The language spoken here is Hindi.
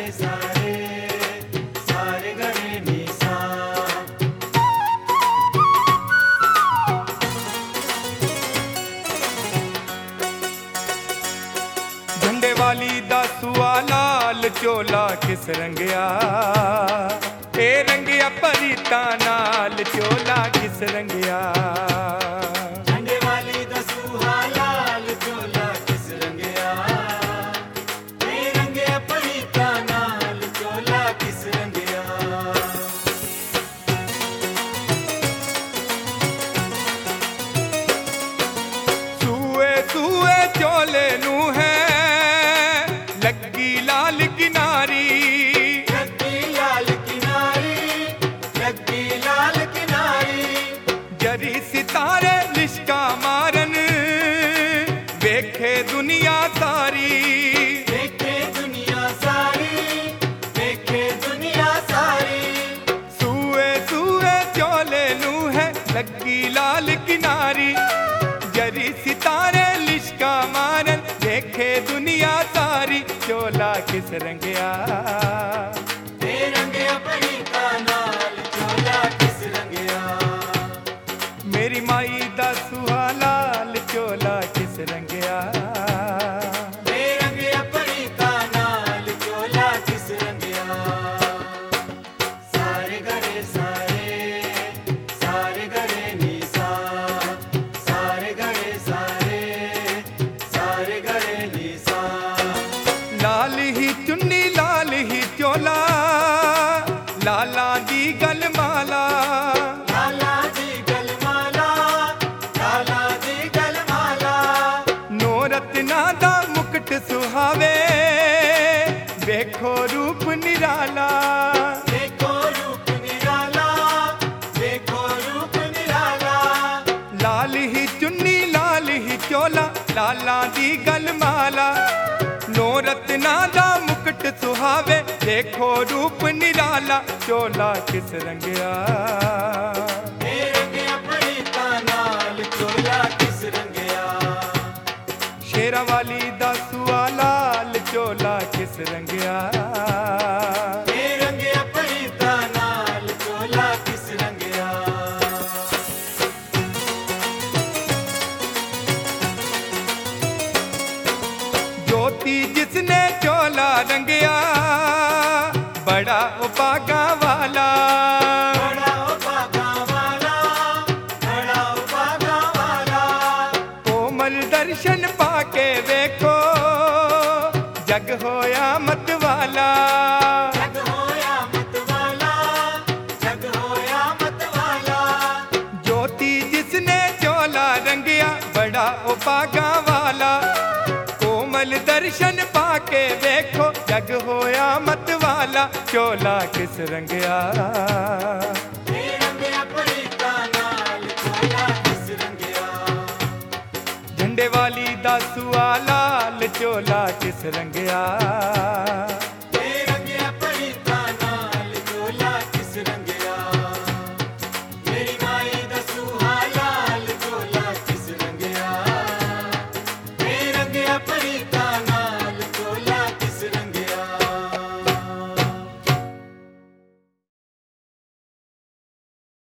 सारे सारे गरे नी सा। झंडे वाली दा सूआ लाल चोला किस रंगिया, ए रंगिया परीता नाल चोला किस रंगिया। झंडे वाली दा सूआ लाल चोला किस रंगिया, ए रंगिया परीता नाल चोला किस रंगिया। सूए सूए चोले नू है लगी लाल किनारी, लगी लाल किनारी, लगी लाल किनारी। जरी सितारे लिश्का मारन वेखे दुनिया सारी, देखे दुनिया सारी, देखे दुनिया सारी। सूए सूए चोले नू है लगी लाल किनारी, जरी सितारे लिश्का मारन देखे दुनिया सारी। चोला किस रंगिया, ए रंगिया परीता नाल चोला किस रंगिया। मेरी माई दा सूआ लाल चोला किस रंगिया। ए रंगिया परीता नाल चोला किस रंगिया। सारे गरे सारे सारे गरे नी सा, सारे गरे सारे सारे गरे नी सा। लाल ही चुन्नी लाल ही चोला लाला दी गल माला, लाला दी गलमाला, लाला दी गलमाला। नो रत्ना दा मुकुट सुहावे वेखो रूप निराला। देखो रूप निराला, देखो रूप निराला। लाल ही चुन्नी लाल ही चोला लाला दी गल माला, नो रत्ना दा मुकुट सुहावे देखो रूप निराला। चोला किस रंगिया, ए रंगिया परीता नाल चोला किस रंगिया। शेरा वाली दा सूआ लाल चोला किस रंगिया। ए रंगिया परीता नाल चोला किस रंगिया। ज्योति जिसने चोला रंगिया बड़ा उपागा वाला, बड़ा उपागा वाला, बड़ा उपागा वाला। कोमल दर्शन पाके वेखो जग होया मत वाला। जग होया मत वाला, जग होया मत वाला। ज्योति जिसने चोला रंगिया बड़ा उपागा वाला, कोमल दर्शन पाके देखो जग होया मत वाला। चोला किस रंगिया, ए रंगिया परीता नाल चोला किस रंगिया। झंडे वाली दा सूआ लाल चोला किस रंगिया।